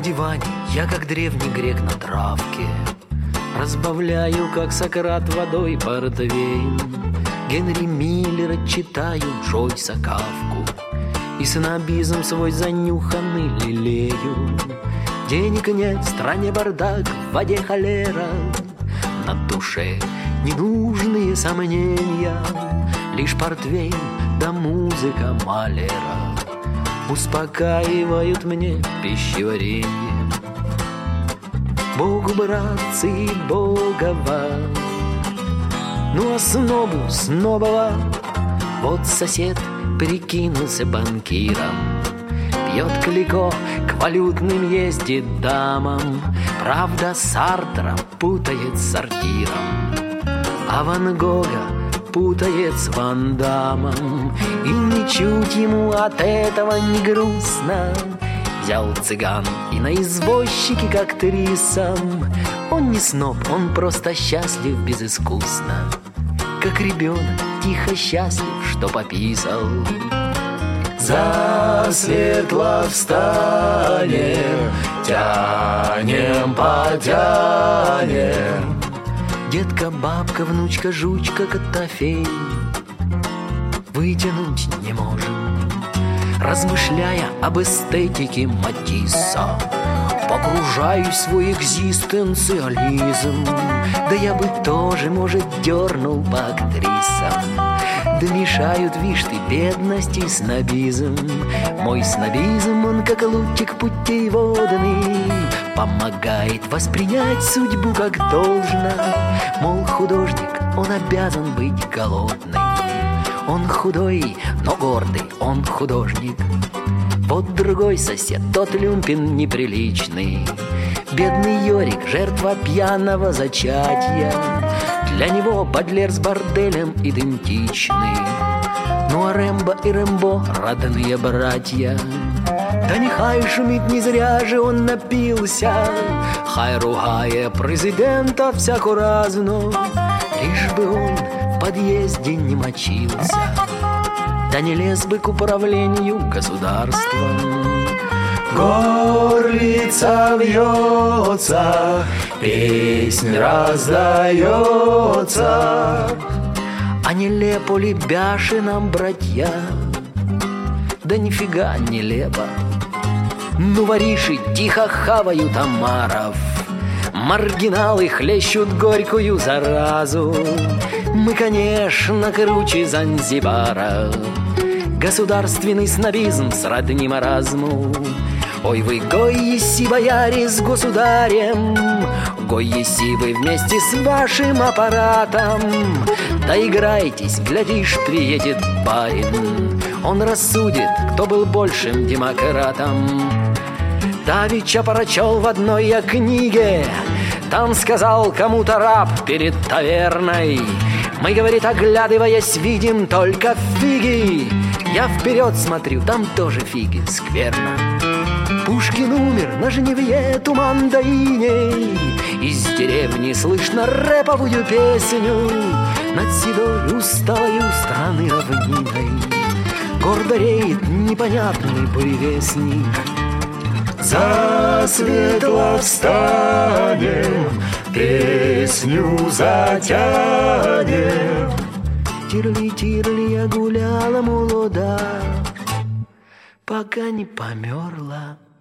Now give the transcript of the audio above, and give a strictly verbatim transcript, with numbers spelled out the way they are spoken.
диване я, как древний грек на травке, разбавляю, как Сократ, водой портвейн. Генри Миллера читаю, Джойса, Кафку, и снобизм свой занюханный лелею. Денег нет, в стране бардак, в воде холера, на душе ненужные сомнения, лишь портвейн да музыка Малера успокаивают мне пищеварение. Богу, братцы, Богова, ну а снобу снобова. Вот сосед прикинулся банкиром, пьет клико, к валютным ездит дамам. Правда, Сартра путает с сортиром, а Ван Гога путает с Ван Дамом. И ничуть ему от этого не грустно. Взял цыган и на извозчике к актрисам. Он не сноб, он просто счастлив безыскусно, как ребенок тихо счастлив, что пописал. Засветло встанем, тянем, потянем. Детка, бабка, внучка, жучка, котофей вытянуть не можем. Размышляя об эстетике Матисса, погружаюсь в свой экзистенциализм. Да я бы тоже, может, дернул по актрисам. Да мешают, вишь ты, бедность и снобизм. Мой снобизм, он как лучик путеводный, помогает воспринять судьбу как должно. Мол, художник, он обязан быть голодный. Он худой, но гордый, он художник. Вот другой сосед, тот люмпин неприличный. Бедный Йорик, жертва пьяного зачатия. Для него Бадлер с борделем идентичны. Ну а Рэмбо и Рэмбо родные братья. Да нехай шумит, не зря же он напился. Хай ругає президента всяко разно, лишь бы он в подъезде не мочился, да не лез бы к управлению государством. Горлица вьется, песнь раздается. А нелепо ли бяши нам, братья? Да нифига нелепо. Ну, вориши тихо хавают омаров, маргиналы хлещут горькую заразу. Мы, конечно, круче Занзибара. Государственный снобизм сродни маразму. Ой, вы, гой-еси, бояре, с государем, гой-еси вы вместе с вашим аппаратом. Да играйтесь, глядишь, приедет барин, он рассудит, кто был большим демократом. Давеча прочел в одной я книге, там сказал кому-то раб перед таверной: мы, говорит, оглядываясь, видим только фиги. Я вперед смотрю, там тоже фиги, скверно. Пушкин умер на жнивье туман да иней. Из деревни слышно рэповую песню над седой усталою страны равниной. Гордо реет непонятный буревестник. Засветло встанем, песню затянем. Тирли-тирли, я гуляла молода, пока не померла.